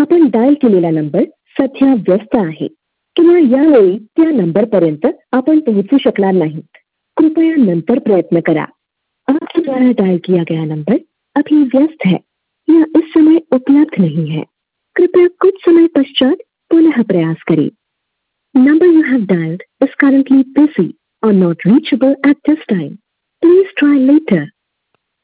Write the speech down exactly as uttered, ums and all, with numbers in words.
आपण डायल केलेला नंबर सध्या व्यस्त आहे किंवा यावेळी त्या नंबरपर्यंत आपण पोहोचू शकणार नाही, कृपया नंतर प्रयत्न करा। आपके द्वारा डायल किया गया नंबर अभी व्यस्त है या इस समय उपलब्ध नहीं है, कृपया कुछ समय पश्चात पुनः प्रयास करें। Number you have dialed is currently busy or not reachable at this time. Please try later.